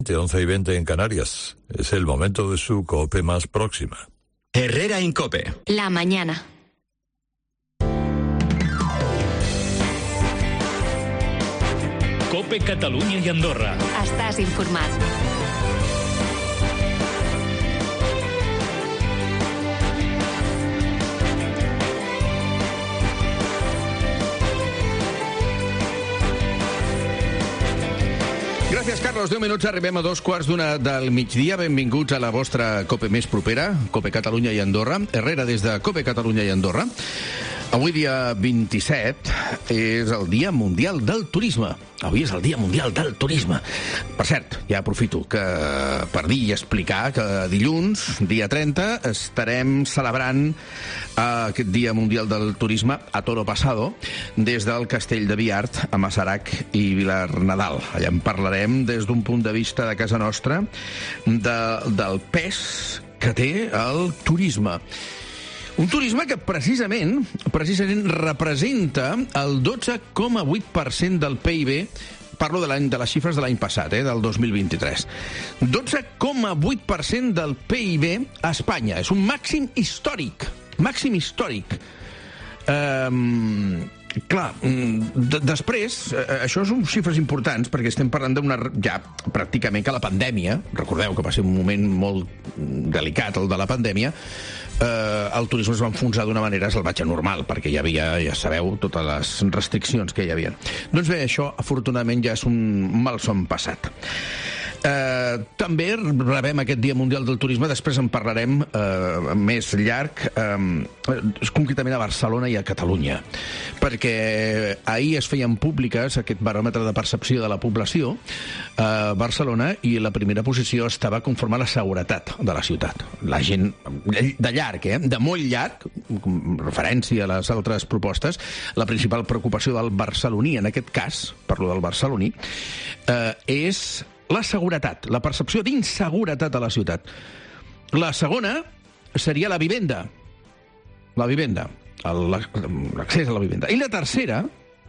11:20 en Canarias. Es el momento de su COPE más próxima. Herrera Incope. La mañana. COPE Catalunya i Andorra. Estàs informat. Gràcies, Carlos. 10 minuts, arribem a 2:15 del migdia. Benvinguts a la vostra COPE més propera, COPE Catalunya i Andorra. Herrera des de COPE Catalunya i Andorra. Avui, dia 27, és el Dia Mundial del Turisme. Avui és el Dia Mundial del Turisme. Per cert, ja aprofito per dir i explicar que dilluns, dia 30, estarem celebrant aquest Dia Mundial del Turisme a Toro Passado, des del Castell de Biart a Masarac i Vilarnadal. Allà en parlarem des d'un punt de vista de casa nostra del pes que té el turisme. Un turisme que precisament representa el 12,8% del PIB. Parlo de les xifres de l'any passat, del 2023. 12,8% del PIB a Espanya. És un màxim històric. Màxim històric. Clar, després, això són xifres importants perquè estem parlant ja pràcticament que la pandèmia, recordeu que va ser un moment molt delicat el de la pandèmia, el turisme es va enfonsar d'una manera salvatge normal, perquè hi havia, ja sabeu, totes les restriccions que hi havia. Doncs bé, això afortunadament ja és un malson passat. També rebem aquest Dia Mundial del Turisme, després en parlarem més llarg, concretament a Barcelona i a Catalunya, perquè ahir es feien públiques aquest baròmetre de percepció de la població a Barcelona i la primera posició estava conforme a la seguretat de la ciutat. La gent, de llarg, de molt llarg, en referència a les altres propostes, la principal preocupació del barceloní, en aquest cas, parlo del barceloní, és la seguretat, la percepció d'inseguretat a la ciutat. La segona seria la vivenda. La vivenda, l'accés a la vivenda. I la tercera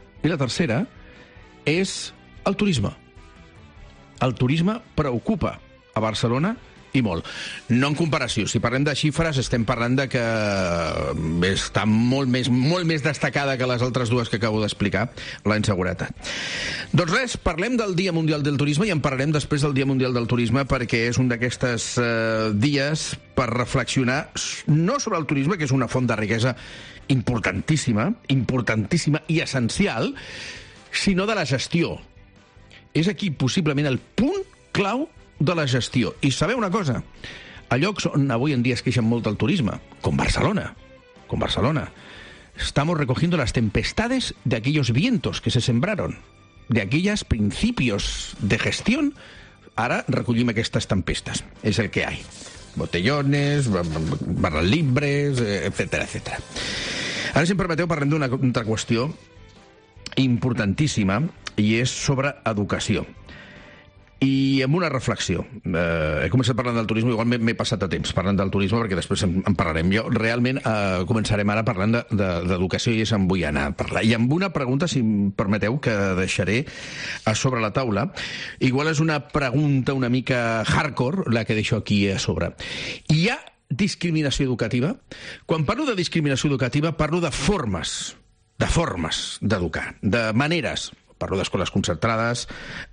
és el turisme. El turisme preocupa a Barcelona i molt. No en comparació. Si parlem de xifres, estem parlant de que està molt més destacada que les altres dues que acabo d'explicar, la inseguretat. Doncs res, parlem del Dia Mundial del Turisme i en parlarem després del Dia Mundial del Turisme perquè és un d'aquestes dies per reflexionar no sobre el turisme, que és una font de riquesa importantíssima i essencial, sinó de la gestió. És aquí possiblement el punt clau de la gestió. I sabeu una cosa? A llocs on avui en dia es queixen molt del turisme, com Barcelona, estamos recogiendo las tempestades de aquellos vientos que se sembraron, de aquellos principios de gestión. Ara recollim aquestes tempestes. És el que hay. Botellones, barras libres, etcètera. Ara, si em permeteu, parlem d'una altra qüestió importantíssima i és sobre educació. I amb una reflexió. He començat parlant del turisme, igual m'he passat a temps parlant del turisme perquè després en parlarem. Jo realment començarem ara parlant d'educació i és on vull anar a parlar. I amb una pregunta, si em permeteu, que deixaré a sobre la taula. Igual és una pregunta una mica hardcore, la que deixo aquí a sobre. Hi ha discriminació educativa? Quan parlo de discriminació educativa parlo de formes d'educar, de maneres. Parlo d'escoles concertades,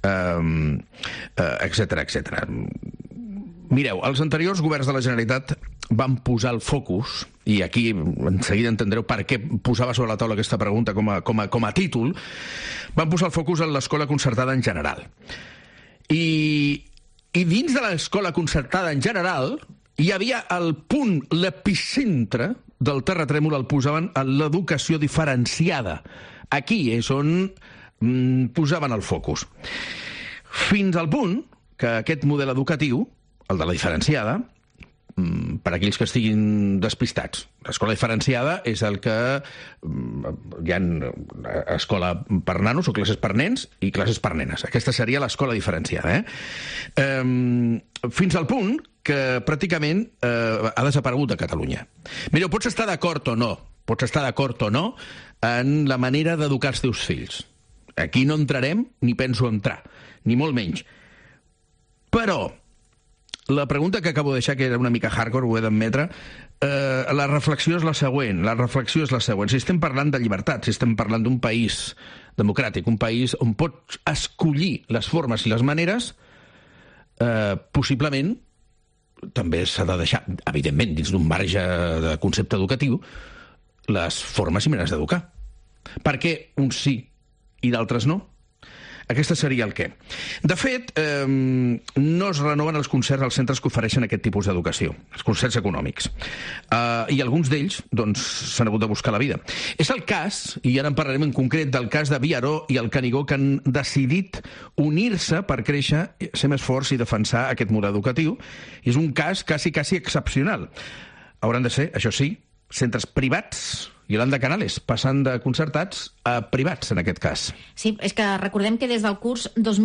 etcètera. Mireu, els anteriors governs de la Generalitat van posar el focus, i aquí en seguida entendreu per què posava sobre la taula aquesta pregunta com a títol, van posar el focus en l'escola concertada en general. I dins de l'escola concertada en general hi havia el punt, l'epicentre del terratrèmol, el posaven en l'educació diferenciada. Aquí és on posaven el focus. Fins al punt que aquest model educatiu, el de la diferenciada, per aquells que estiguin despistats, l'escola diferenciada és el que hi ha escola per nanos o classes per nens i classes per nenes. Aquesta seria l'escola diferenciada. Fins al punt que pràcticament ha desaparegut a Catalunya. Mireu, pots estar d'acord o no en la manera d'educar els teus fills. Aquí no entrarem, ni penso entrar, ni molt menys. Però la pregunta que acabo de deixar, que era una mica hardcore, ho he d'admetre, la reflexió és la següent. Si estem parlant de llibertat, si estem parlant d'un país democràtic, un país on pots escollir les formes i les maneres, possiblement també s'ha de deixar, evidentment, dins d'un marge de concepte educatiu, les formes i maneres d'educar. Per què uns sí i d'altres no? Aquesta seria el què. De fet, no es renoven els concerts als centres que ofereixen aquest tipus d'educació, els concerts econòmics. I alguns d'ells doncs, s'han hagut de buscar la vida. És el cas, i ara en parlarem en concret, del cas de Viaró i el Canigó, que han decidit unir-se per créixer, ser més forts i defensar aquest model educatiu. I és un cas quasi excepcional. Hauran de ser, això sí, centres privats, Yolanda Canales, passant de concertats a privats, en aquest cas. Sí, és que recordem que des del curs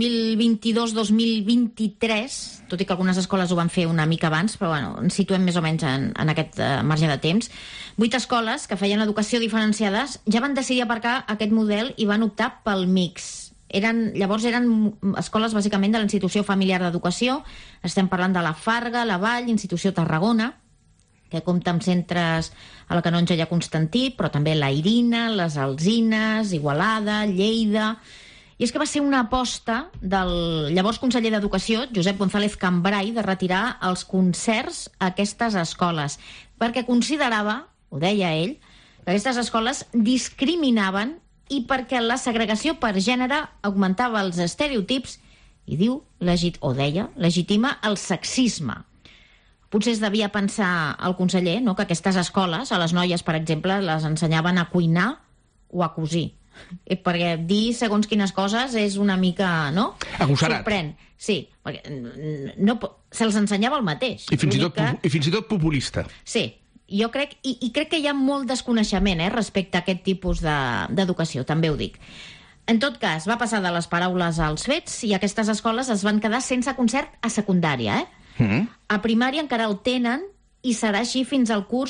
2022-2023, tot i que algunes escoles ho van fer una mica abans, però bueno, ens situem més o menys en aquest marge de temps, 8 escoles que feien educació diferenciades ja van decidir aparcar aquest model i van optar pel mix. Llavors eren escoles bàsicament de la Institució Familiar d'Educació, estem parlant de la Farga, la Vall, Institució Tarragona, que compta amb centres a la Canonja i a Constantí, però també la Irina, les Alzines, Igualada, Lleida. I és que va ser una aposta del llavors conseller d'Educació, Josep González Cambray, de retirar els concerts a aquestes escoles, perquè considerava, ho deia ell, que aquestes escoles discriminaven i perquè la segregació per gènere augmentava els estereotips i deia, legitima el sexisme. Potser es devia pensar el conseller, no?, que aquestes escoles, a les noies, per exemple, les ensenyaven a cuinar o a cosir. Perquè dir segons quines coses és una mica, no? Agosserat. Sorprèn. Sí, perquè se'ls ensenyava el mateix. I fins i tot populista. Sí, jo crec, i crec que hi ha molt desconeixement respecte a aquest tipus d'educació, també ho dic. En tot cas, va passar de les paraules als fets i aquestes escoles es van quedar sense concert a secundària, A primària encara el tenen i serà així fins al curs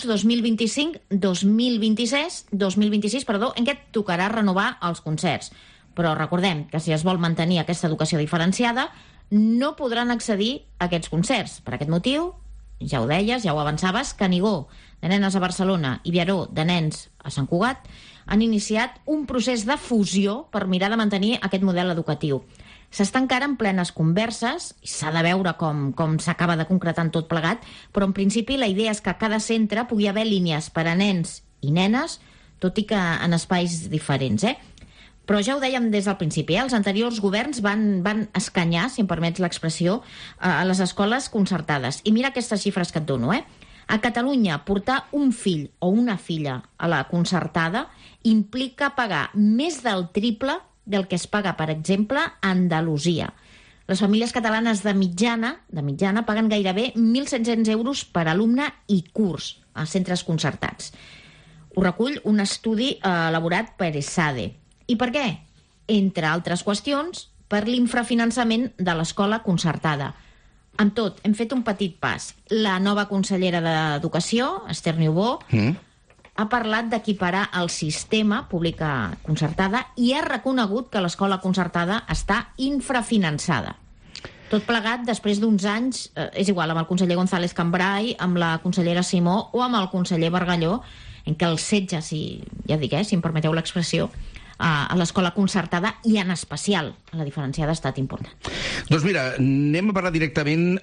2025-2026, en què tocarà renovar els concerts. Però recordem que si es vol mantenir aquesta educació diferenciada, no podran accedir a aquests concerts. Per aquest motiu, ja ho deies, ja ho avançaves, Canigó, de nenes a Barcelona, i Viaró, de nens a Sant Cugat, han iniciat un procés de fusió per mirar de mantenir aquest model educatiu. S'està encara en plenes converses, i s'ha de veure com s'acaba de concretar en tot plegat, però en principi la idea és que a cada centre pugui haver línies per a nens i nenes, tot i que en espais diferents, Però ja ho dèiem des del principi, els anteriors governs van escanyar, si em permets l'expressió, a les escoles concertades. I mira aquestes xifres que et dono, A Catalunya, portar un fill o una filla a la concertada implica pagar més del triple del que es paga, per exemple, a Andalusia. Les famílies catalanes de mitjana paguen gairebé 1.700 euros per alumne i curs a centres concertats. Ho recull un estudi elaborat per ESADE. I per què? Entre altres qüestions, per l'infrafinançament de l'escola concertada. Amb tot, hem fet un petit pas. La nova consellera d'Educació, Esther Niubó, ha parlat d'equiparar el sistema pública concertada i ha reconegut que l'escola concertada està infrafinançada. Tot plegat després d'uns anys, és igual, amb el conseller González Cambray, amb la consellera Simó o amb el conseller Bargalló, en què el setge, si em permeteu l'expressió, a l'escola concertada i en especial a la diferenciada ha estat important. Doncs mira, anem a parlar directament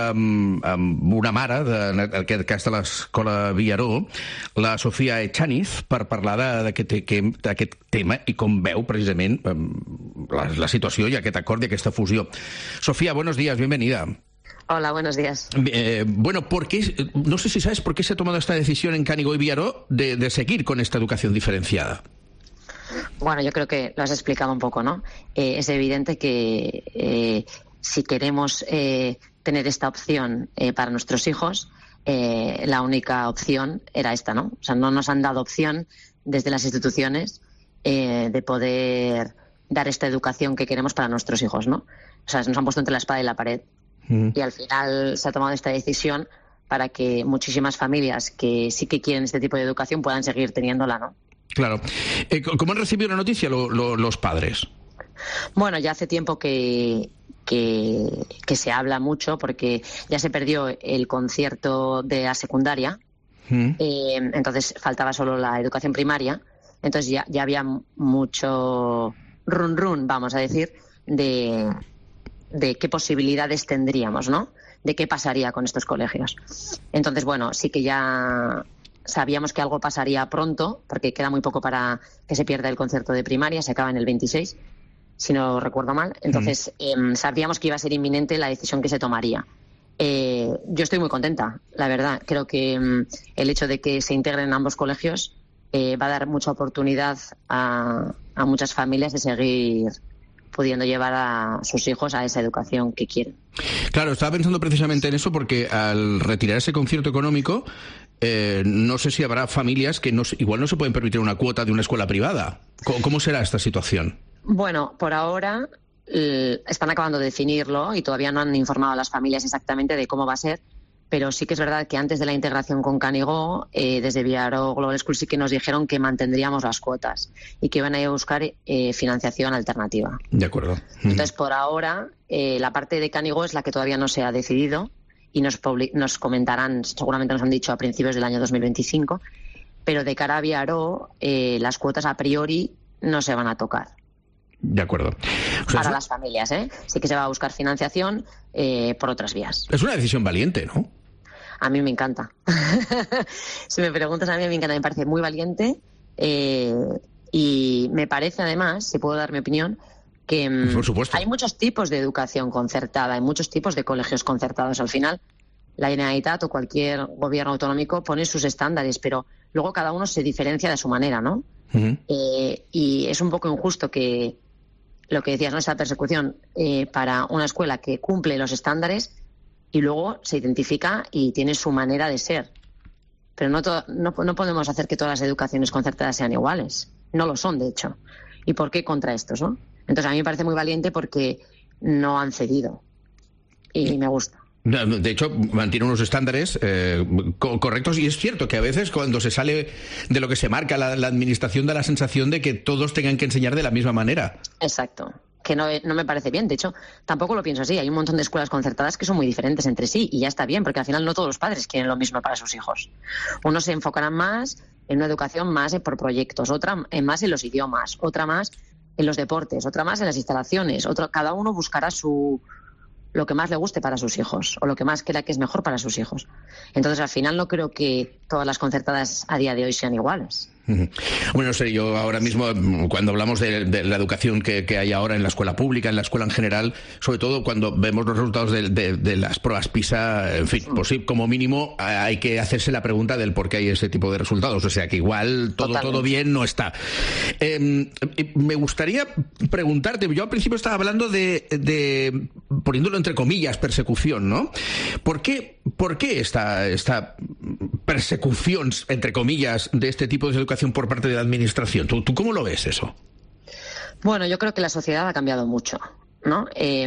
amb una mare, en aquest cas de l'escola Viaró, la Sofía Echaniz, per parlar d'aquest tema i com veu precisament la situació i aquest acord i aquesta fusió. Sofía, buenos días, bienvenida. Hola, buenos días. Bueno, no sé si sabes por qué se ha tomado esta decisión en Canigó y Viaró de seguir con esta educación diferenciada. Bueno, yo creo que lo has explicado un poco, ¿no? Es evidente que si queremos tener esta opción para nuestros hijos, la única opción era esta, ¿no? O sea, no nos han dado opción desde las instituciones de poder dar esta educación que queremos para nuestros hijos, ¿no? O sea, nos han puesto entre la espada y la pared. Y al final se ha tomado esta decisión para que muchísimas familias que sí que quieren este tipo de educación puedan seguir teniéndola, ¿no? Claro. ¿Cómo han recibido la noticia los padres? Bueno, ya hace tiempo que se habla mucho, porque ya se perdió el concierto de la secundaria, entonces faltaba solo la educación primaria, entonces ya había mucho run, vamos a decir, de qué posibilidades tendríamos, ¿no? De qué pasaría con estos colegios. Entonces, bueno, sí que ya sabíamos que algo pasaría pronto, porque queda muy poco para que se pierda el concierto de primaria, se acaba en el 26, si no recuerdo mal. Entonces, sabíamos que iba a ser inminente la decisión que se tomaría. Yo estoy muy contenta, la verdad. Creo que el hecho de que se integren ambos colegios va a dar mucha oportunidad a muchas familias de seguir pudiendo llevar a sus hijos a esa educación que quieren. Claro, estaba pensando precisamente en eso, porque al retirar ese concierto económico, no sé si habrá familias que igual no se pueden permitir una cuota de una escuela privada. ¿Cómo será esta situación? Bueno, por ahora están acabando de definirlo y todavía no han informado a las familias exactamente de cómo va a ser, pero sí que es verdad que antes de la integración con Canigó, desde Viaró Global School sí que nos dijeron que mantendríamos las cuotas y que iban a ir a buscar financiación alternativa. De acuerdo. Entonces, por ahora, la parte de Canigó es la que todavía no se ha decidido y nos comentarán, seguramente nos han dicho a principios del año 2025, pero de cara a Viaró, las cuotas a priori no se van a tocar. De acuerdo. Para las familias, sí que se va a buscar financiación por otras vías. Es una decisión valiente, ¿no? A mí me encanta. Si me preguntas, a mí me encanta, me parece muy valiente y me parece además, si puedo dar mi opinión, que por supuesto, hay muchos tipos de educación concertada, hay muchos tipos de colegios concertados. Al final, la Generalitat o cualquier gobierno autonómico pone sus estándares, pero luego cada uno se diferencia de su manera, ¿no? Y es un poco injusto que lo que decías, ¿no? Esa persecución para una escuela que cumple los estándares y luego se identifica y tiene su manera de ser. Pero no podemos hacer que todas las educaciones concertadas sean iguales. No lo son, de hecho. ¿Y por qué contra estos, no? Entonces, a mí me parece muy valiente porque no han cedido. Y me gusta. De hecho, mantiene unos estándares correctos, y es cierto que a veces cuando se sale de lo que se marca la administración da la sensación de que todos tengan que enseñar de la misma manera. Exacto, que no me parece bien. De hecho, tampoco lo pienso así. Hay un montón de escuelas concertadas que son muy diferentes entre sí y ya está bien, porque al final no todos los padres quieren lo mismo para sus hijos. Unos se enfocarán más en una educación más por proyectos, otra más en los idiomas, otra más en los deportes, otra más en las instalaciones, cada uno buscará lo que más le guste para sus hijos o lo que más crea que es mejor para sus hijos. Entonces, al final no creo que todas las concertadas a día de hoy sean iguales. Bueno, no sé, yo ahora mismo, cuando hablamos de la educación que hay ahora en la escuela pública, en la escuela en general, sobre todo cuando vemos los resultados de las pruebas PISA, en fin, pues sí, como mínimo hay que hacerse la pregunta del por qué hay ese tipo de resultados. O sea, que igual todo bien no está. Me gustaría preguntarte, yo al principio estaba hablando de poniéndolo entre comillas, persecución, ¿no? ¿Por qué esta persecución, entre comillas, de este tipo de educación por parte de la administración? ¿Tú cómo lo ves eso? Bueno, yo creo que la sociedad ha cambiado mucho, ¿no?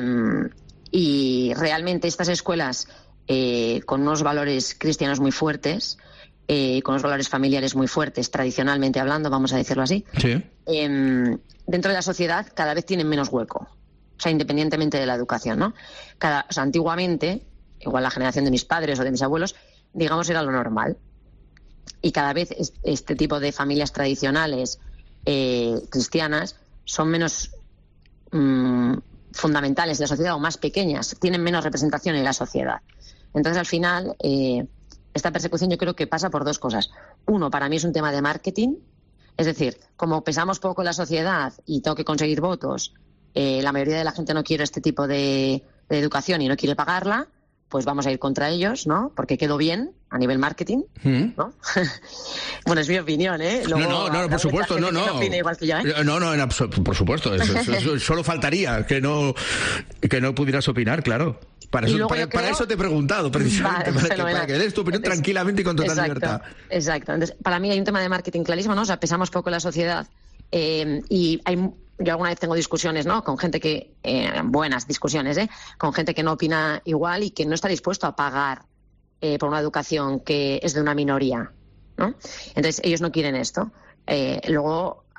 Y realmente estas escuelas con unos valores cristianos muy fuertes, con unos valores familiares muy fuertes, tradicionalmente hablando, vamos a decirlo así, sí. Dentro de la sociedad cada vez tienen menos hueco. O sea, independientemente de la educación, ¿no? Antiguamente, igual la generación de mis padres o de mis abuelos, digamos, era lo normal. Y cada vez este tipo de familias tradicionales cristianas son menos fundamentales en la sociedad o más pequeñas, tienen menos representación en la sociedad. Entonces, al final, esta persecución yo creo que pasa por dos cosas. Uno, para mí es un tema de marketing. Es decir, como pesamos poco en la sociedad y tengo que conseguir votos, la mayoría de la gente no quiere este tipo de educación y no quiere pagarla, pues vamos a ir contra ellos, ¿no? Porque quedó bien a nivel marketing, ¿no? Bueno, es mi opinión, ¿eh? Luego, no, por supuesto, no. No opina igual que yo, ¿eh? No, por supuesto. Eso solo faltaría que no pudieras opinar, claro. Para eso te he preguntado, precisamente, para que des tu opinión tranquilamente y con total libertad. Exacto. Entonces, para mí hay un tema de marketing clarísimo, ¿no? O sea, pesamos poco en la sociedad y yo alguna vez tengo discusiones, ¿no? Con gente que, buenas discusiones, con gente que no opina igual y que no está dispuesto a pagar por una educación que es de una minoría, ¿no? Entonces, ellos no quieren esto. Luego,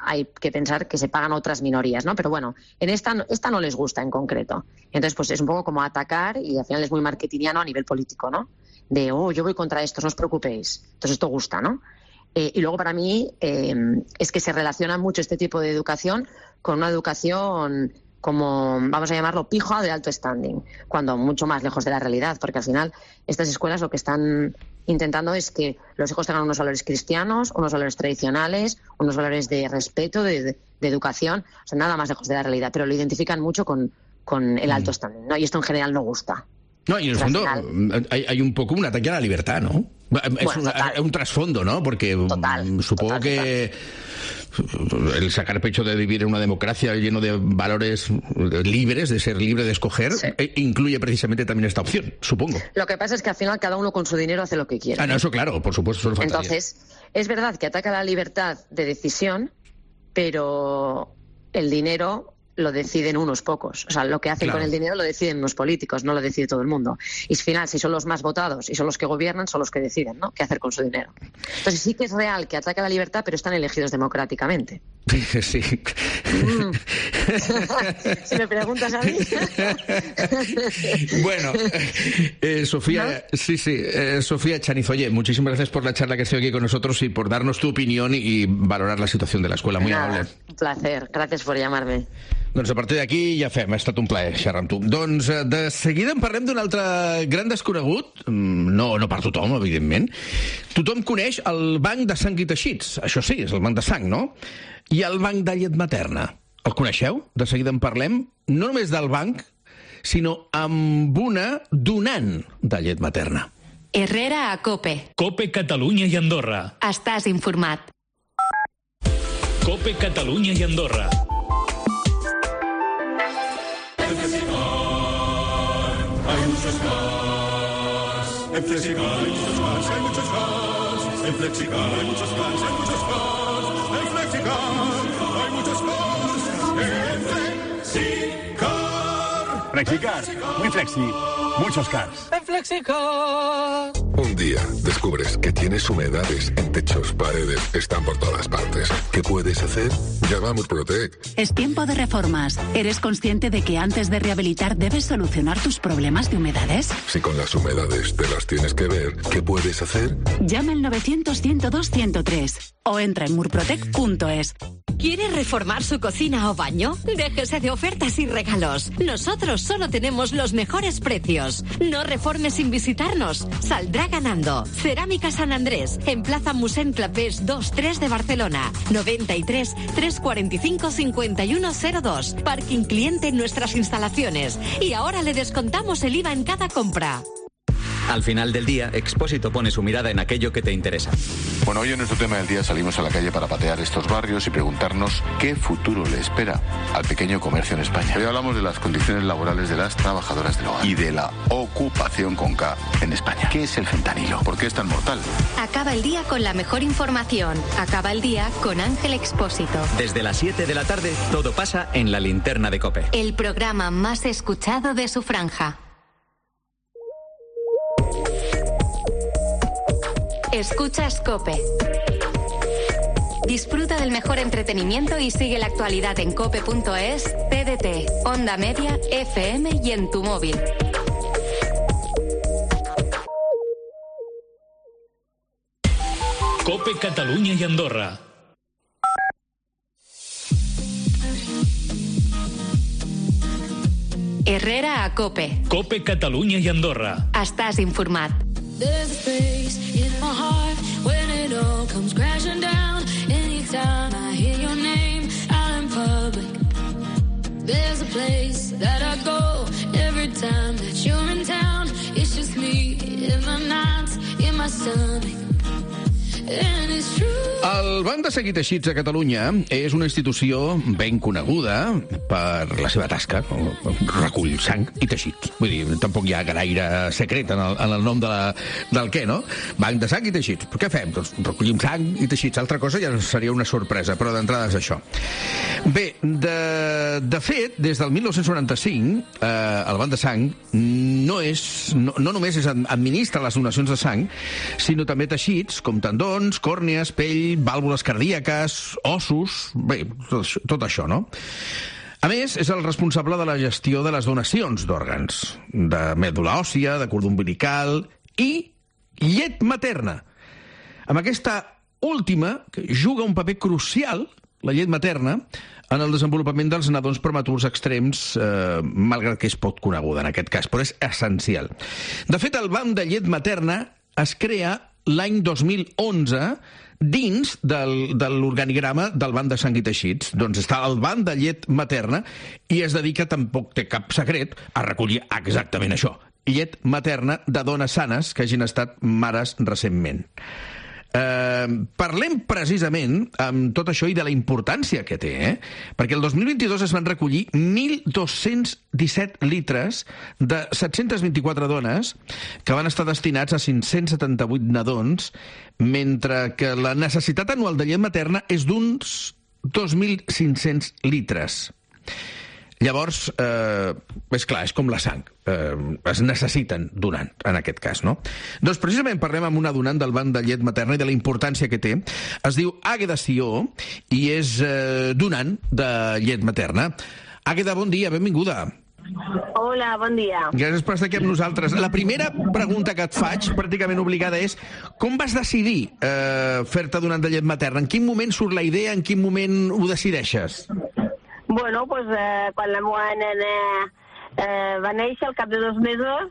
hay que pensar que se pagan otras minorías, ¿no? Pero bueno, en esta no les gusta en concreto. Entonces, pues es un poco como atacar y al final es muy marketingiano a nivel político, ¿no? De, yo voy contra esto, no os preocupéis. Entonces esto gusta, ¿no? Y luego para mí es que se relaciona mucho este tipo de educación con una educación como, vamos a llamarlo, pija de alto standing, cuando mucho más lejos de la realidad, porque al final estas escuelas lo que están intentando es que los hijos tengan unos valores cristianos, unos valores tradicionales, unos valores de respeto, de educación, o sea, nada más lejos de la realidad, pero lo identifican mucho con el alto standing, ¿no? Y esto en general no gusta. No, y en el fondo hay un poco un ataque a la libertad, ¿no? Es un trasfondo, ¿no? Porque supongo que el sacar pecho de vivir en una democracia lleno de valores libres, de ser libre de escoger, incluye precisamente también esta opción, supongo. Lo que pasa es que al final cada uno con su dinero hace lo que quiere. No, eso claro, por supuesto, eso es fantasía. Entonces, es verdad que ataca la libertad de decisión, pero el dinero lo deciden unos pocos. O sea, lo que hacen con el dinero lo deciden unos políticos, no lo decide todo el mundo. Y al final, si son los más votados y son los que gobiernan, son los que deciden, ¿no?, qué hacer con su dinero. Entonces sí que es real que ataca la libertad, pero están elegidos democráticamente. Sí. Si me preguntas a mí. Bueno, Sofía, ¿no? Sofía Chaniz, oye, muchísimas gracias por la charla que has tenido aquí con nosotros y por darnos tu opinión y valorar la situació de l'escola. Muy amable. Un placer. Gràcies per llamar-me. Doncs a partir d'aquí ja fem, ha estat un plaer xerrar amb tu. Doncs de seguida en parlem d'un altre gran desconegut, no per tothom, evidentment. Tothom coneix el Banc de Sang i Teixits, això sí, és el Banc de Sang, no? I el Banc de Llet Materna. El coneixeu? De seguida en parlem, no només del banc, sinó amb una donant de llet materna. Herrera a COPE. COPE Catalunya i Andorra. Estàs informat. COPE Catalunya i Andorra. Hay muchos más. En Flexicar hay muchos más, hay muchos más. En Flexicar hay muchos más, hay muchos más. En Flexicar hay muchos más. En Flexicar. Flexicar, muy flexi, muchos cars. En Flexicar. Un día descubres que tienes humedades en techos, paredes, están por todas partes. ¿Qué puedes hacer? Llama a Murprotec. Es tiempo de reformas. ¿Eres consciente de que antes de rehabilitar debes solucionar tus problemas de humedades? Si con las humedades te las tienes que ver, ¿qué puedes hacer? Llama al 900-102-103 o entra en murprotec.es. ¿Quiere reformar su cocina o baño? Déjese de ofertas y regalos. Nosotros solo tenemos los mejores precios. No reforme sin visitarnos. Saldrá ganando. Cerámica San Andrés, en Plaza Musén Clapés 2-3 de Barcelona. 93 345 5102. Parking cliente en nuestras instalaciones. Y ahora le descontamos el IVA en cada compra. Al final del día, Expósito pone su mirada en aquello que te interesa. Bueno, hoy en nuestro tema del día salimos a la calle para patear estos barrios y preguntarnos qué futuro le espera al pequeño comercio en España. Hoy hablamos de las condiciones laborales de las trabajadoras del hogar y de la ocupación con K en España. ¿Qué es el fentanilo? ¿Por qué es tan mortal? Acaba el día con la mejor información. Acaba el día con Ángel Expósito. Desde las 7 de la tarde, todo pasa en la linterna de COPE. El programa más escuchado de su franja. Escuchas COPE. Disfruta del mejor entretenimiento y sigue la actualidad en cope.es, TDT, Onda Media, FM y en tu móvil. COPE Catalunya i Andorra. Herrera a COPE. COPE Catalunya i Andorra. Estàs informat. There's a place in my heart when it all comes crashing down. Anytime I hear your name out in public. There's a place that I go every time that you're in town. It's just me in the nights, in my stomach. And it's true. El Banc de Sang i Teixits de Catalunya és una institució ben coneguda per la seva tasca, recull sang i teixits. Vull dir, tampoc hi ha gaire secret en el nom del què, no? Banc de Sang i Teixits. Però què fem? Doncs recollim sang i teixits. Altra cosa ja seria una sorpresa, però d'entrada és això. Bé, de fet, des del 1995, el Banc de Sang no només administra les donacions de sang, sinó també teixits com tendons, còrnies, pell, vàlvules cardíaques, ossos... Bé, tot això, no? A més, és el responsable de la gestió de les donacions d'òrgans, de mèdula òssia, de cordó umbilical i llet materna. Amb aquesta última, que juga un paper crucial, la llet materna, en el desenvolupament dels nadons prematurs extrems, malgrat que és poc coneguda en aquest cas, però és essencial. De fet, el banc de llet materna es crea l'any 2011 dins de l'organigrama del banc de sang i teixits. Doncs està el banc de llet materna i es dedica, tampoc té cap secret, a recollir exactament això, llet materna de dones sanes que hagin estat mares recentment. Parlem precisament amb tot això i de la importància que té, perquè el 2022 es van recollir 1.217 litres de 724 dones que van estar destinats a 578 nadons, mentre que la necessitat anual de llet materna és d'uns 2.500 litres. Llavors, és clar, és com la sang. Es necessiten donant, en aquest cas, no? Doncs precisament parlem amb una donant del banc de llet materna i de la importància que té. Es diu Àgueda Sió i és donant de llet materna. Àgueda, bon dia, benvinguda. Hola, bon dia. Gràcies per estar aquí amb nosaltres. La primera pregunta que et faig, pràcticament obligada, és com vas decidir fer-te donant de llet materna? En quin moment surt la idea? En quin moment ho decideixes? Bueno, pues quan la meva nena va néixer, al cap de 2 mesos,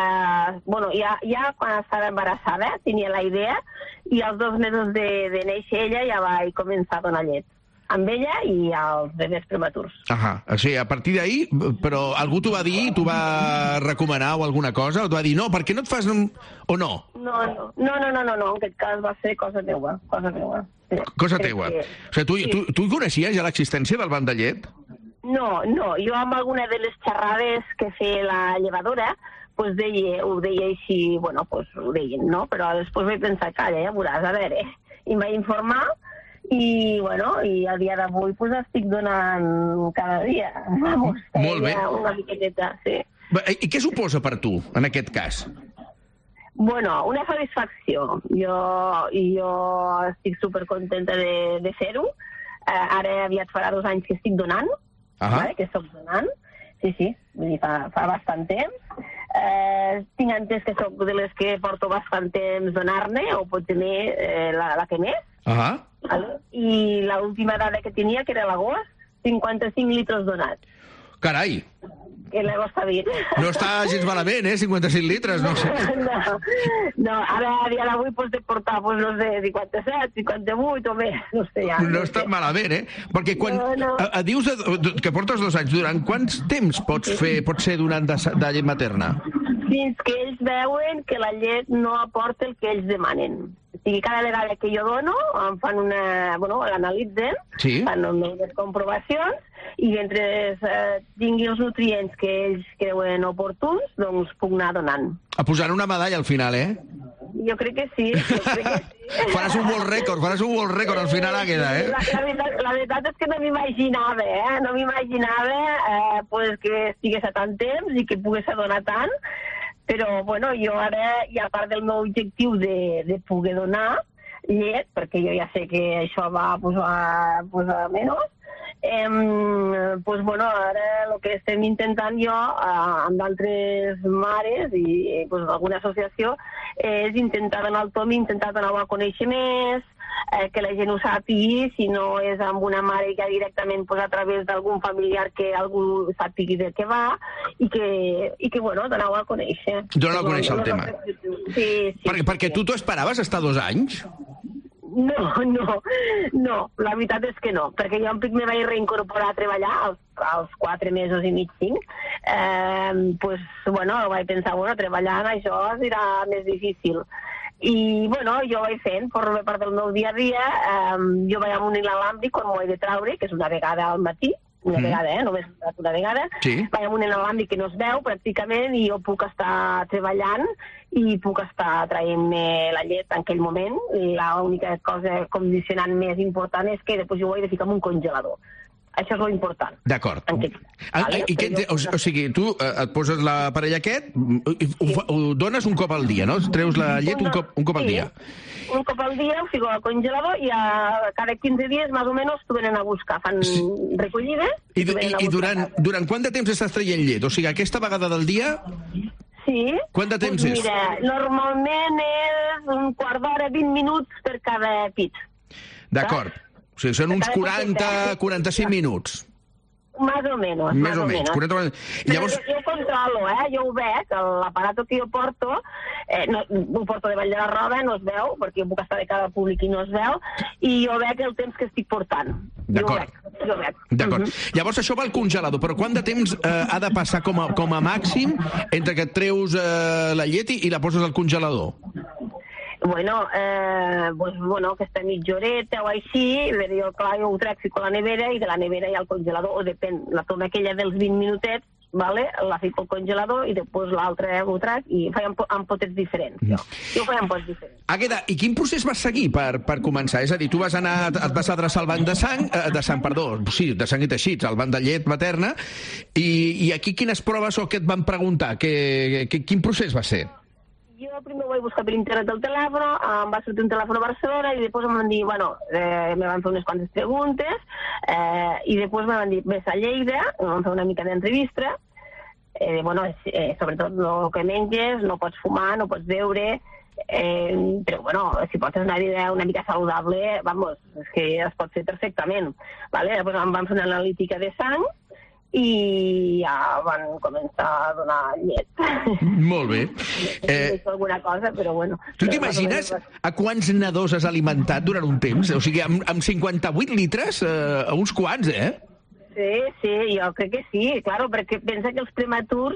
ja quan estava embarassada tenia la idea, i als 2 mesos de néixer ella ja vaig començar a donar llet amb ella i als bebès prematurs. O sigui, a partir d'ahir, però algú t'ho va dir, t'ho va recomanar o alguna cosa, o t'ho va dir, no, per què no et fas... o no? No, en aquest cas va ser cosa teua. Sí. Cosa teua. O sigui, tu coneixies ja l'existència del banc de llet? No, jo amb alguna de les xerrades que feia la llevadora, pues ho deia així, ho deien, no? Però després vaig pensar, calla, ja veuràs, a veure, i em vaig informar, i a dia d'avui pues estic donant cada dia. Molt bé. Una miqueteta, sí. I què suposa per tu, en aquest cas? Bueno, una satisfacció. Jo estic supercontenta de fer-ho. Ara aviat farà 2 anys que estic donant, que estic donant. Sí, vull dir, fa bastant temps. Tinc entès que soc de les que porto bastant temps donar-ne, o potser la que més. I l'última dada que tenia, que era l'agost, 55 litres donats. Carai! Que l'agost està bé. No està gens malament, 55 litres, no sé. No, ara a dia d'avui pots portar, no sé, 57, 58 o més, no sé ja. No està malament, Perquè quan dius que portes 2 anys, durant quants temps pot ser donant de llet materna? Fins que ells veuen que la llet no aporta el que ells demanen. O sigui, cada vegada que jo dono, em fan l'analitzen, fan unes comprovacions, i mentre tingui els nutrients que ells creuen oportuns, doncs puc anar donant. A posar una medalla al final, Jo crec que sí. Faràs un world record al final, Àgueda, La veritat és que no m'imaginava, que estigués a tant temps i que pogués donar tant, però, jo ara, i a part del meu objectiu de poder donar llet, perquè jo ja sé que això va posar menys, ara el que estem intentant jo amb d'altres mares i alguna associació és intentar donar el tom, intentar donar-ho a conèixer més, que la gent ho sàpigui, si no és amb una mare ja directament a través d'algun familiar que algú sàpigui de què va i que donar-ho a conèixer. Donar a conèixer el tema. Sí. Perquè tu t'ho esperaves estar 2 anys? No, la veritat és que no, perquè jo me vaig reincorporar a treballar als 4 mesos i mig, 5. Vaig pensar, treballant això serà més difícil. I, jo vaig fent, per part del meu dia a dia, jo vaig amb un inalàmbric quan m'ho he de traure, que és una vegada al matí, només una vegada, vaig amb un inalàmbric que no es veu pràcticament i jo puc estar treballant i puc estar traient-me la llet en aquell moment. L'única cosa condicionant més important és que després jo ho he de ficar en un congelador. Això és l'important. D'acord. O sigui, tu et poses l'aparell aquest, ho dones un cop al dia, no? Treus la llet un cop al dia. Un cop al dia ho fico al congelador i cada 15 dies, més o menys, t'ho venen a buscar. Fan recollides. I durant quant de temps estàs traient llet? O sigui, aquesta vegada del dia... Sí. Quant de temps és? Mira, normalment és un quart d'hora, 20 minuts per cada pit. D'acord. O sigui, són uns 40-45 minuts. Més o menys. 40... Llavors... Jo controlo, jo ho veig, l'aparat que jo porto, ho porto davall de la roba, no es veu, perquè jo puc estar de cara al públic i no es veu, i jo veig el temps que estic portant. D'acord. Llavors això va al congelador, però quant de temps ha de passar com a màxim entre que et treus la llet i la poses al congelador? Bueno, aquesta mitja horeta o així, jo ho trec, fico a la nevera i de la nevera hi ha el congelador, o depèn, la toma aquella dels 20 minutets, la fico al congelador i després l'altra ho trec i ho faig en potets diferents. Jo ho faig en potets diferents. Àgueda, i quin procés vas seguir per començar? És a dir, tu et vas adreçar al banc de sang i teixits, al banc de llet materna, i aquí quines proves o què et van preguntar? Quin procés va ser? Jo primer ho vaig buscar per internet del telèfon, em va sortir un telèfon a Barcelona i després em van dir, me van fer unes quantes preguntes i després me van dir, vés a Lleida, em van fer una mica d'entrevista, sobretot el que menges, no pots fumar, no pots beure, però si pots tenir una vida una mica saludable, és que es pot fer perfectament. Després em van fer una analítica de sang i ja van començar a donar llet. Molt bé. Alguna cosa, però bueno. Tu t'imagines a quants nadons has alimentat durant un temps? O sigui, amb 58 litres, a uns quants, Sí, jo crec que sí, claro, perquè pensa que els prematurs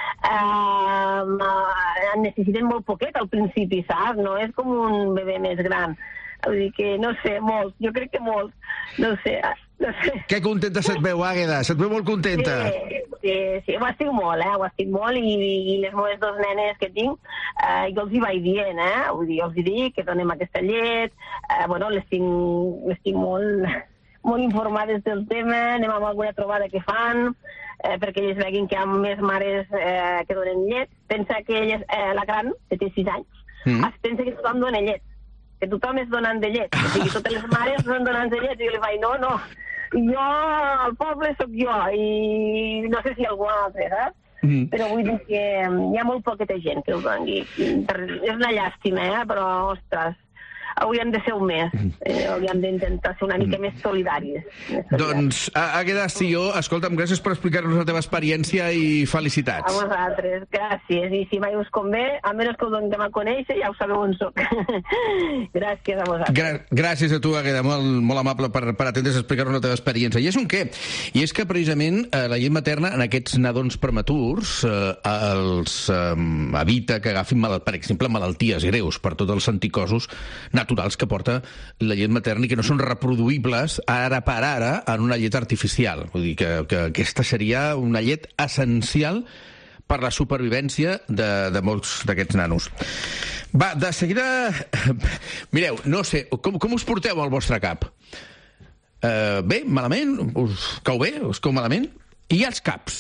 necessiten molt poquet al principi, saps? No és com un bebè més gran. Vull dir que, no sé, molts, jo crec que molts, no sé. Que contenta se't veu, Àgueda, se't veu molt contenta. Sí, ho estic molt, i les meves dos nenes que tinc, jo els hi vaig dient, vull dir, jo els dic que donem aquesta llet, les tinc molt informades del tema, anem amb alguna trobada que fan, perquè ells veguin que hi ha més mares que donen llet. Pensa que la gran, que té 6 anys, pensa que tothom dona llet, que tothom és donant de llet, o sigui, totes les mares són donants de llet, i jo li vaig, no, jo, al poble sóc jo, i no sé si algú altre, saps? Però vull dir que hi ha molt poqueta gent que ho doni. És una llàstima, però, ostres, hauríem de ser un més. Hauríem d'intentar ser una mica més solidaris. Doncs, Àgueda Estió, escolta'm, gràcies per explicar-nos la teva experiència i felicitats. A vosaltres, gràcies. I si mai us convé, almenys que ho donem a conèixer, ja ho sabeu on soc. Gràcies a vosaltres. Gràcies a tu, Àgueda, molt amable per atendre's a explicar-nos la teva experiència. I és un què? I és que, precisament, la llet materna en aquests nadons prematurs els evita que agafin, per exemple, malalties greus per tots els anticossos naturals que porta la llet materna i que no són reproduïbles ara per ara en una llet artificial. Vull dir que aquesta seria una llet essencial per la supervivència de molts d'aquests nanos. Va, de seguida... Mireu, no sé, com us porteu al vostre cap? Bé? Malament? Us cau bé? Us cau malament? I els caps?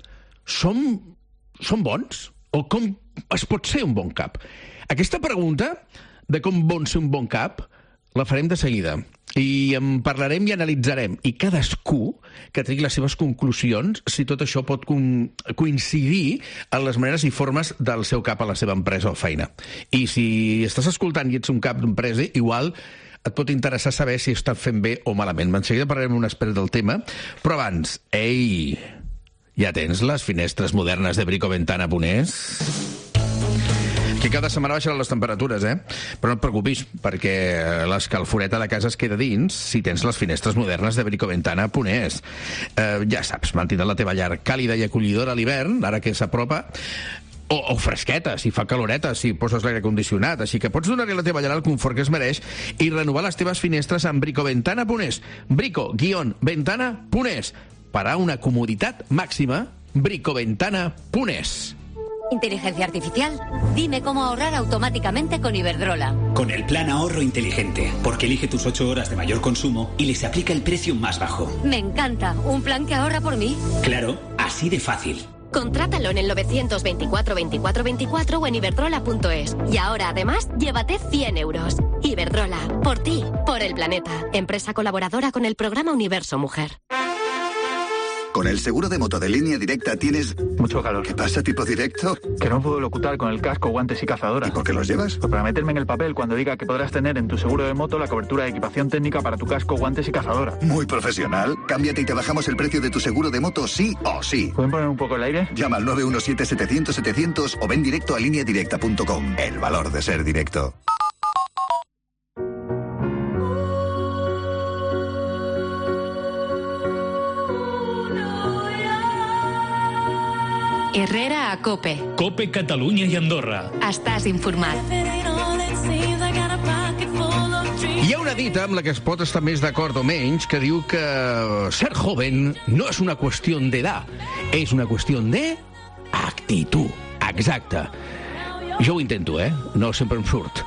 Són bons? O com es pot ser un bon cap? Aquesta pregunta de com bon ser un bon cap, la farem de seguida. I en parlarem i analitzarem. I cadascú que tregui les seves conclusions si tot això pot coincidir en les maneres i formes del seu cap a la seva empresa o feina. I si estàs escoltant i ets un cap d'empresa, igual et pot interessar saber si estàs fent bé o malament. En seguida parlarem un expert del tema. Però abans, ja tens les finestres modernes de Brico Ventana Ponés? Que cada setmana baixaran les temperatures, Però no et preocupis, perquè l'escalforeta de casa es queda dins si tens les finestres modernes de Brico Ventana Ponés. Ja saps, mantindrà la teva llar càlida i acollidora a l'hivern, ara que s'apropa, o fresqueta, si fa caloreta, si poses l'aire condicionat. Així que pots donar-li a la teva llar el confort que es mereix i renovar les teves finestres amb Brico Ventana Ponés. Brico-Ventana Ponés. Per a una comoditat màxima, Brico Ventana Ponés. Inteligencia artificial. Dime cómo ahorrar automáticamente con Iberdrola. Con el plan ahorro inteligente, porque elige tus 8 horas de mayor consumo y les aplica el precio más bajo. Me encanta. ¿Un plan que ahorra por mí? Claro, así de fácil. Contrátalo en el 924 24 24 o en iberdrola.es. Y ahora, además, llévate 100 euros. Iberdrola. Por ti, por el planeta. Empresa colaboradora con el programa Universo Mujer. Con el seguro de moto de Línea Directa tienes... mucho calor. ¿Qué pasa, tipo directo? Que no puedo locutar con el casco, guantes y cazadora. ¿Y por qué los llevas? Pues para meterme en el papel cuando diga que podrás tener en tu seguro de moto la cobertura de equipación técnica para tu casco, guantes y cazadora. Muy profesional. Cámbiate y te bajamos el precio de tu seguro de moto sí o sí. ¿Pueden poner un poco el aire? Llama al 917-700-700 o ven directo a lineadirecta.com. El valor de ser directo. Herrera a COPE. COPE Catalunya i Andorra. Estàs informat. Hi ha una dita amb la que es pot estar més d'acord o menys que diu que ser joven no és una qüestió d'edat, és una qüestió d'actitud. Exacte. Jo ho intento, No sempre em surt.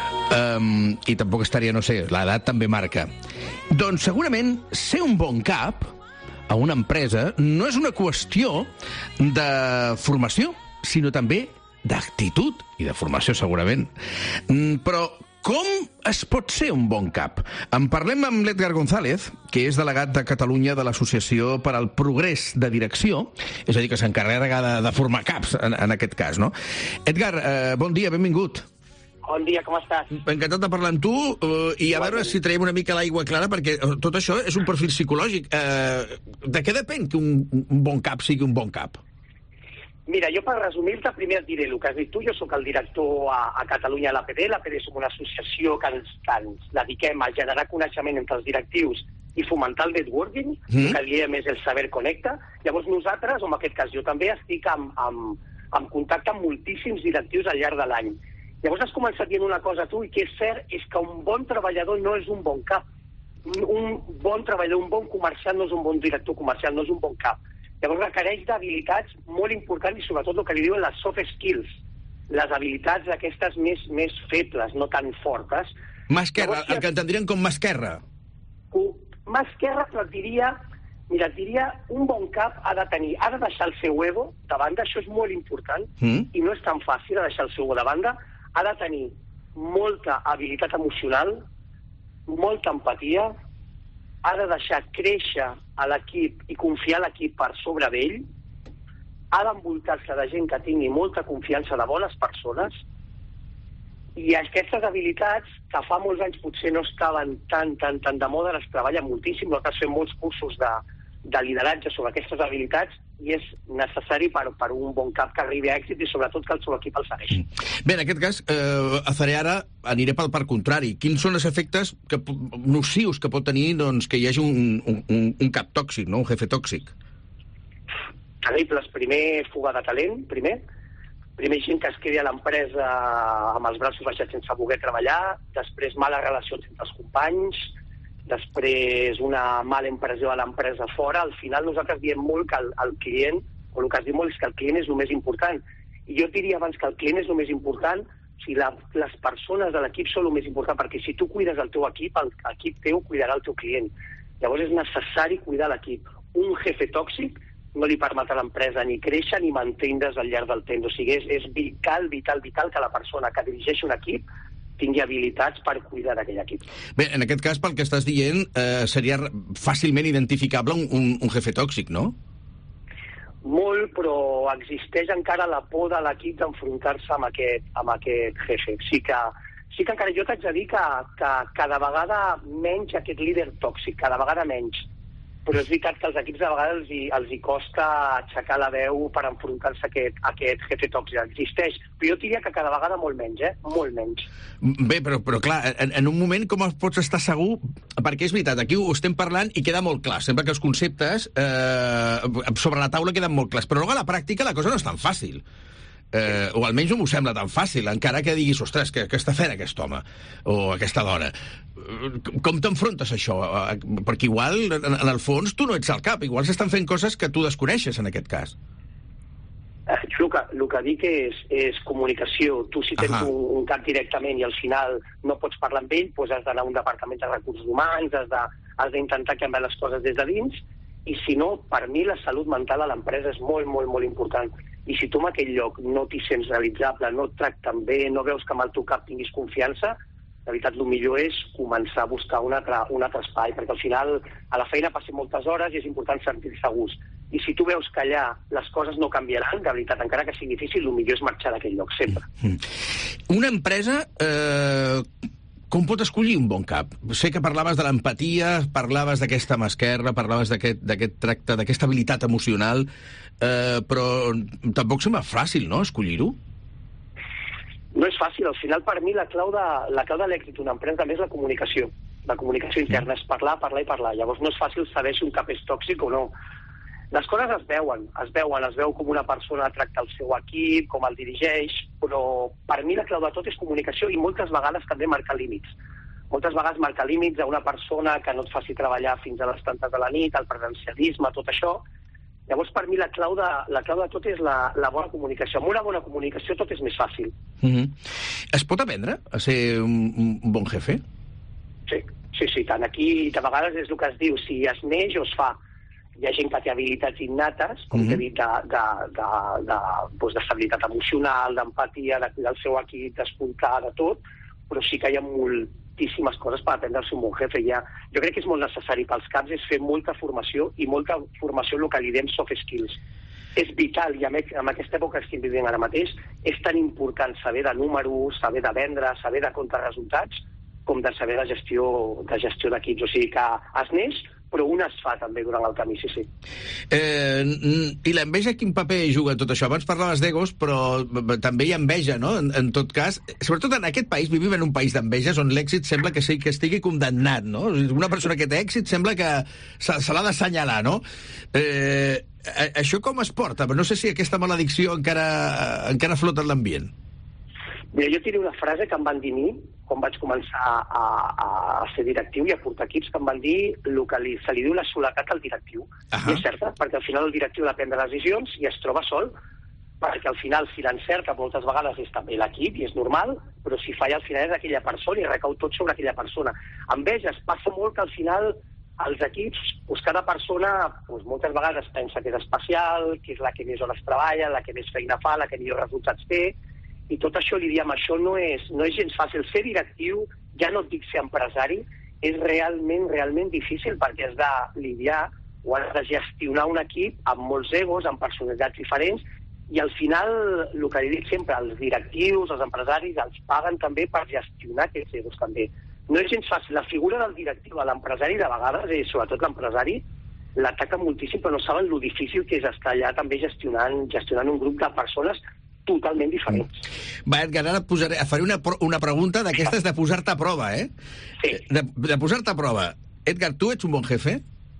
I tampoc estaria, no sé, l'edat també marca. Doncs segurament ser un bon cap a una empresa no és una qüestió de formació, sinó també d'actitud i de formació, segurament. Però com es pot ser un bon cap? En parlem amb l'Edgar González, que és delegat de Catalunya de l'Associació per al Progrés de Direcció, és a dir, que s'encarrega de formar caps, en aquest cas, no? Edgar, bon dia, benvingut. Bon dia, com estàs? Encantat de parlar amb tu i a veure si traiem una mica l'aigua clara, perquè tot això és un perfil psicològic. De què depèn que un bon cap sigui un bon cap? Mira, jo per resumir-te primer et diré el que has dit tu. Jo sóc el director a Catalunya a l'APD. L'APD som una associació que ens dediquem a generar coneixement entre els directius i fomentar el networking, el que diem és el saber connecta. Llavors nosaltres, o en aquest cas jo també, estic en contacte amb moltíssims directius al llarg de l'any. Llavors has començat dient una cosa tu, i que és cert, és que un bon treballador no és un bon cap. Un bon treballador, un bon comerciant no és un bon director comercial, no és un bon cap. Llavors requereix d'habilitats molt importants i sobretot el que li diuen les soft skills, les habilitats aquestes més febles, no tan fortes. Mà esquerra, el que entendrien com mà esquerra. Mà esquerra, però et diria, un bon cap ha de deixar el seu ego de banda, això és molt important, i no és tan fàcil de deixar el seu ego de banda. Ha de tenir molta habilitat emocional, molta empatia, ha de deixar créixer a l'equip i confiar a l'equip per sobre d'ell, ha d'envoltar-se de gent que tingui molta confiança, de bones persones, i aquestes habilitats, que fa molts anys potser no estaven tan de moda, les treballa moltíssim. Nosaltres fem molts cursos de lideratge sobre aquestes habilitats i és necessari per un bon cap que arribi a èxit i sobretot que el seu equip el segueixi. Bé, en aquest cas, aniré pel contrari. Quins són els efectes nocius que pot tenir que hi hagi un cap tòxic, no? Un jefe tòxic? Terribles. Primer, fuga de talent, primer gent que es quedi a l'empresa amb els braços baixats sense voler treballar, després males relacions entre els companys, després una mala impressió a l'empresa fora. Al final nosaltres diem molt que el client, o el que es diu molt és que el client és el més important. I jo diria abans que el client és el més important, o sigui, les persones de l'equip són el més important, perquè si tu cuides el teu equip, l'equip teu cuidarà el teu client. Llavors és necessari cuidar l'equip. Un jefe tòxic no li permet a l'empresa ni créixer ni mantindre's al llarg del temps. O sigui, és vital que la persona que dirigeix un equip tingui habilitats per cuidar d'aquell equip. Bé, en aquest cas, pel que estàs dient, seria fàcilment identificable un jefe tòxic, no? Molt, però existeix encara la por de l'equip d'enfrontar-se amb aquest jefe. Sí que encara jo t'haig de dir que cada vegada menys aquest líder tòxic, cada vegada menys. Però és veritat que als equips de vegades els hi costa aixecar la veu per enfrontar-se a aquest jefe tòxic. Existeix, però jo diria que cada vegada molt menys, molt menys. Bé, però clar, en un moment com pots estar segur? Perquè és veritat, aquí ho estem parlant i queda molt clar. Sempre que els conceptes sobre la taula queden molt clars, però a la pràctica la cosa no és tan fàcil. O almenys no m'ho sembla tan fàcil, encara que diguis, ostres, què està fent aquest home o aquesta dona? Com t'enfrontes a això? Perquè igual, en el fons, tu no ets el cap, igual s'estan fent coses que tu desconeixes en aquest cas. Jo el que dic és comunicació. Tu, si tens un cap directament i al final no pots parlar amb ell, doncs has d'anar a un departament de recursos humans, has d'intentar canviar les coses des de dins, i si no, per mi la salut mental a l'empresa és molt, molt, molt important. I si tu en aquell lloc no t'hi sents realitzable, no et tracten bé, no veus que amb el teu cap tinguis confiança, la veritat, el millor és començar a buscar un altre espai, perquè al final a la feina passen moltes hores i és important sentir-se a gust. I si tu veus que allà les coses no canviaran, de veritat, encara que sigui difícil, el millor és marxar d'aquell lloc, sempre. Una empresa, com pot escollir un bon cap? Sé que parlaves de l'empatia, parlaves d'aquesta mà esquerra, parlaves d'aquest tracte, d'aquesta habilitat emocional, però tampoc sembla fàcil, no?, escollir-ho? No és fàcil. Al final, per mi, la clau de l'èxit d'una empresa també és la comunicació. La comunicació interna és parlar, parlar i parlar. Llavors no és fàcil saber si un cap és tòxic o no. Les coses es veu com una persona tracta el seu equip, com el dirigeix, però per mi la clau de tot és comunicació i moltes vegades també marcar límits. Moltes vegades marcar límits a una persona que no et faci treballar fins a les tantes de la nit, el presencialisme, tot això. Llavors, per mi, la clau de tot és la bona comunicació. Amb una bona comunicació tot és més fàcil. Es pot aprendre a ser un bon jefe? Sí, tant. Aquí, de vegades, és el que es diu, si es neix o es fa. Hi ha gent que té habilitats innates, com t'he dit, d'estabilitat emocional, d'empatia, de cuidar el seu equip, d'escoltar, de tot, però sí que hi ha moltíssimes coses per aprendre a ser un bon jefe. Jo crec que és molt necessari pels caps és fer molta formació, i molta formació en el que li diem soft skills. És vital, i en aquesta època que estem vivint ara mateix, és tan important saber de números, saber de vendre, saber de comptar resultats, com de saber de gestió d'equips. O sigui que es neix, però un es fa també durant el camí, sí. I l'enveja quin paper juga tot això? Abans parlaves d'egos, però també hi ha enveja, no? En tot cas, sobretot en aquest país, vivim en un país d'enveges on l'èxit sembla que estigui condemnat, no? Una persona que té èxit sembla que se l'ha d'assenyalar, no? Això com es porta? No sé si aquesta maledicció encara flota en l'ambient. Mira, jo diré una frase que em van dir a mi quan vaig començar a ser directiu i a portar equips, que em van dir el que se li diu la soledat al directiu. I és certa, perquè al final el directiu ha de prendre decisions i es troba sol, perquè al final si l'encerta moltes vegades és també l'equip i és normal, però si falla al final és aquella persona i recau tot sobre aquella persona. Enveges, passa molt que al final els equips, cada persona moltes vegades pensa que és especial, que és la que més hores treballa, la que més feina fa, la que millors resultats té, i tot això li diem, això no és gens fàcil. Ser directiu, ja no et dic ser empresari, és realment difícil, perquè has de lidiar o has de gestionar un equip amb molts egos, amb personalitats diferents, i al final, el que li dic sempre, els directius, els empresaris, els paguen també per gestionar aquests egos també. No és gens fàcil. La figura del directiu a l'empresari, de vegades, sobretot l'empresari, l'ataca moltíssim, però no saben lo difícil que és estar allà també gestionant un grup de persones totalment diferents. Va, Edgar, ara faré una pregunta d'aquestes de posar-te a prova, Sí. De posar-te a prova. Edgar, tu ets un bon jefe?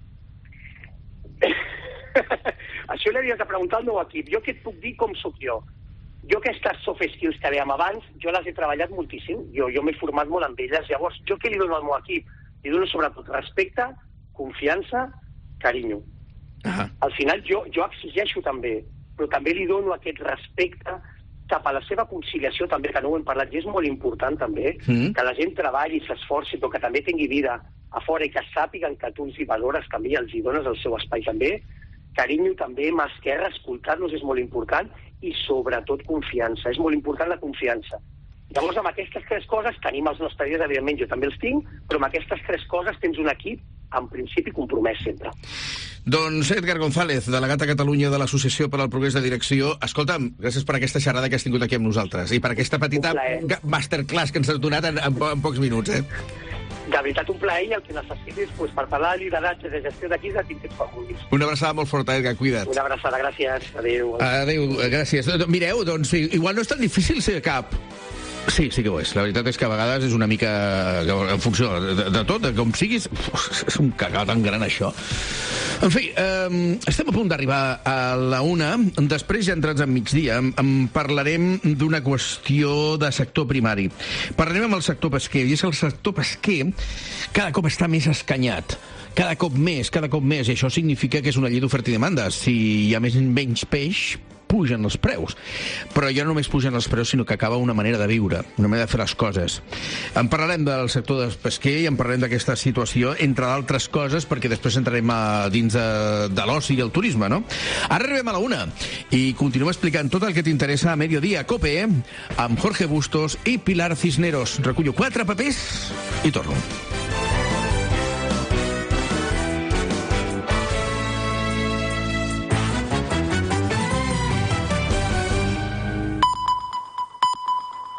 Això l'hauries de preguntar al meu equip. Jo què et puc dir com sóc jo? Jo aquestes soft skills que dèiem abans, jo les he treballat moltíssim. Jo m'he format molt amb elles. Llavors, jo què li dono al meu equip? Li dono sobretot respecte, confiança, carinyo. Al final jo exigeixo també, però també li dono aquest respecte cap a la seva conciliació també, que no ho hem parlat, i és molt important també, que la gent treballi, s'esforci, però que també tingui vida a fora i que sàpiguen que tu els hi valores també i els hi dones el seu espai també. Carinyo també, mà esquerra, escoltar-los és molt important, i sobretot confiança. És molt important la confiança. Llavors, amb aquestes tres coses tenim els nostres dies, evidentment, jo també els tinc, però amb aquestes tres coses tens un equip, en principi, compromès sempre. Doncs Edgar González, delegat a Catalunya de l'Associació per al Progrés de Direcció. Escolta'm, gràcies per aquesta xerrada que has tingut aquí amb nosaltres i per aquesta petita masterclass que ens has donat en pocs minuts, De veritat, un plaer, i el que necessitis per parlar de lideratge, de gestió d'equips, et tinc quan vulguis. Una abraçada molt forta, Edgar, cuida't. Una abraçada, gràcies. Adéu. Adéu, gràcies. Mireu, doncs, igual no és tan difícil ser cap. Sí que ho és. La veritat és que a vegades és una mica... En funció de tot, de com siguis... És un cagar tan gran, això. En fi, estem a punt d'arribar a la 1. Després, ja entrats en migdia, en parlarem d'una qüestió de sector primari. Parlarem amb el sector pesquer, i és que el sector pesquer cada cop està més escanyat. Cada cop més, i això significa que és una llei d'oferta i demanda. Si hi ha menys peix, pugen els preus. Però ja no només pugen els preus, sinó que acaba una manera de viure, una manera de fer les coses. En parlarem del sector del pesquer i en parlarem d'aquesta situació, entre d'altres coses, perquè després entrarem dins de l'oci i el turisme, no? Ara arribem a la 1 i continuem explicant tot el que t'interessa a Mediodía Cope amb Jorge Bustos i Pilar Cisneros. Recullo 4 papers i torno.